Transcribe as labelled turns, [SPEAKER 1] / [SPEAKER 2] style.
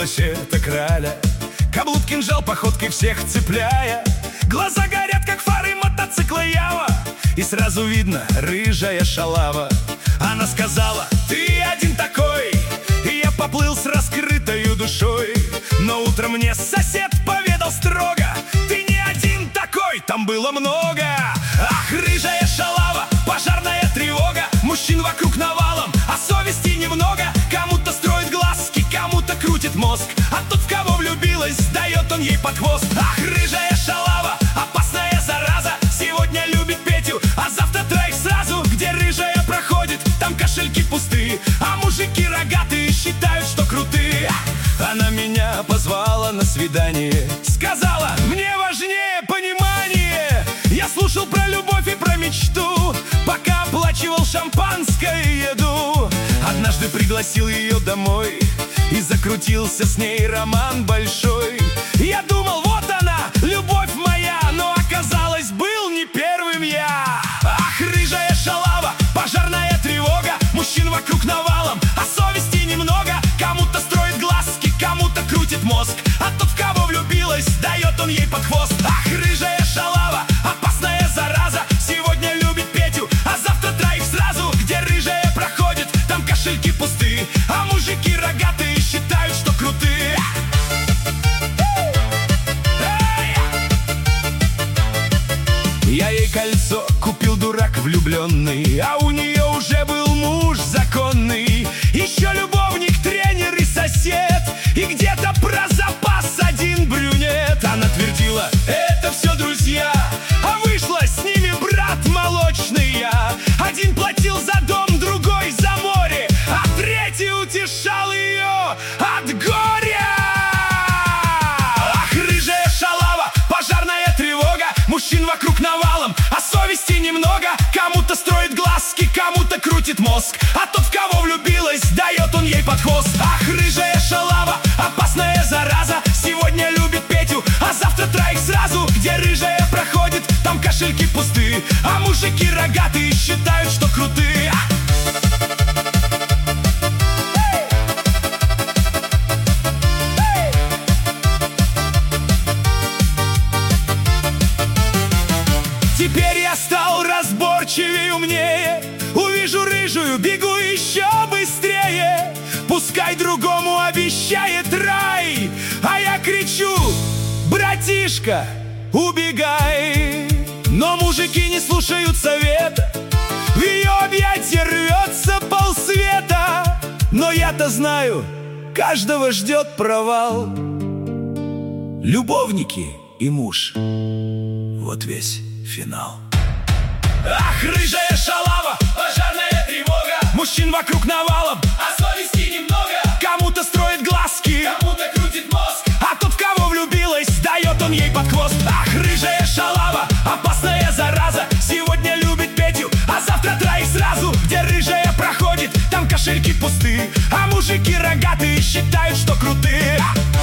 [SPEAKER 1] это краля. Каблук, кинжал, походкой всех цепляя. Глаза горят, как фары мотоцикла Ява. И сразу видно, рыжая шалава. Она сказала: ты один такой. И я поплыл с раскрытою душой. Но утром мне сосед поведал строго: ты не один такой, там было много. Ах, рыжая шалава, пожарная тревога. Мужчин вокруг навалом, а совести немного. Кому-то строит глазки, кому-то крутит мозг. А тот, в кого влюбилась, дает он ей под хвост. Ах, рыжая шалава, опасная зараза. Сегодня любит Петю, а завтра троих сразу. Где рыжая проходит, там кошельки пусты. А мужики рогатые считают, что крутые. Она меня позвала на свидание. Сказала: мне важнее понимание. Я слушал про любовь и про мечту, пока оплачивал шампанское еду. Однажды пригласил ее домой и закрутился с ней роман большой. Я думал, вот она, любовь моя, но оказалось, был не первым я. Ах, рыжая шалава, пожарная тревога. Мужчин вокруг навалом, а совести немного. Кому-то строит глазки, кому-то крутит мозг. А тот, в кого влюбилась, дает он ей под хвост. Ах, рыжая шалава, опасная зараза. Сегодня любит Петю, а завтра троих сразу. Где рыжая проходит, там кошельки пусты. А мужики рогатые считают, что крутые. Я ей кольцо купил, дурак влюбленный, а у нее уже был муж законный. Еще любовник, тренер и сосед, и где-то про запас один брюнет. Она твердила: это все друзья, а вышла с ними брат молочный я. Один платил за дом, другой за море, а третий утешал ее от горя. Ах, рыжая шалава, пожарная тревога. Мужчин вокруг навалом, а совести немного. Кому-то строит глазки, кому-то крутит мозг. А тот, в кого влюбилась, дает он ей под хвост. Ах, рыжая шалава, опасная зараза. Сегодня любит Петю, а завтра троих сразу. Где рыжая проходит, там кошельки пусты. А мужики рогатые считают, что крутые. Теперь я стал разборчивее, умнее. Увижу рыжую, бегу еще быстрее. Пускай другому обещает рай, а я кричу: братишка, убегай. Но мужики не слушают совета, в ее объятия рвется полсвета. Но я-то знаю, каждого ждет провал. Любовники и муж, вот весь финал. Ах, рыжая шалава, пожарная тревога. Мужчин вокруг навалом, а совести немного. Кому-то строит глазки, кому-то крутит мозг. А тот, в кого влюбилась, дает он ей под хвост. Ах, рыжая шалава, опасная зараза. Сегодня любит Петю, а завтра троих сразу. Где рыжая проходит, там кошельки пусты. А мужики рогатые считают, что крутые.